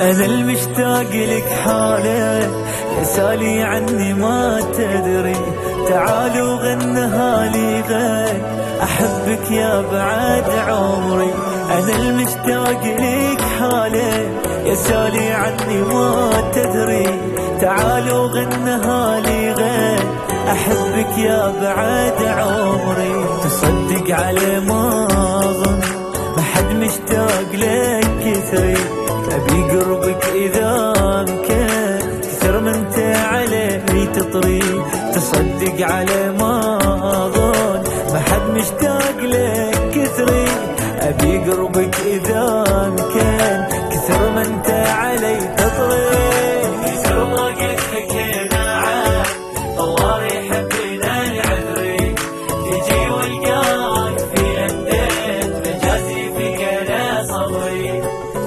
أنا المشتاق لك حالك، يا سالي عني ما تدري. تعال وغنها لي غن، أحبك يا بعد عمري. أنا المشتاق لك حالك، يا سالي عني ما تدري. تعال وغنها لي غن، أحبك يا بعد عمري. تصدق على ما أظن ما حد مشتاق لك كثري. أبي قربك إذا أمكن كثر من انت علي تطري. تصدق على ما أظن ما حد مشتاق لك كثري. أبي قربك إذا أمكن كثر من انت علي تطري. كثر ما قد حكينا عن طواري حبنا العذري. تجي والقاك في لندن مجازي فيك أنا صبري.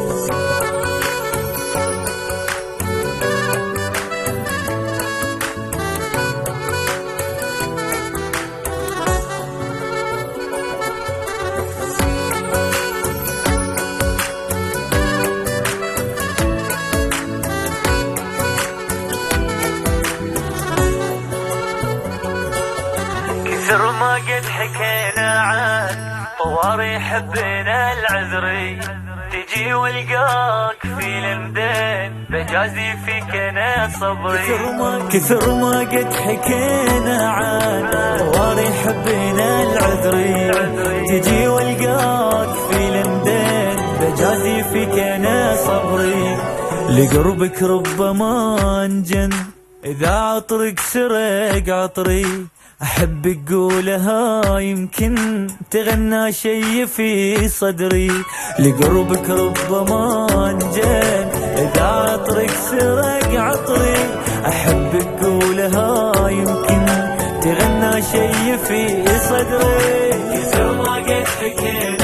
كثر ما قد حكينا عن طواري حبنا العذري. تجي والقاك في لندن بجازي فيك انا صبري. كثر ما قد حكينا عن طواري حبنا العذري. تجي والقاك في لندن بجازي فيك انا صبري. لقربك ربما انجن اذا عطرك سرق عطري. أحبك قولها يمكن تغنى شي في صدري. لقربك ربما انجن إذا عطرك سرق عطري. أحبك قولها يمكن تغنى شي في صدري. كثر ما قد حكيت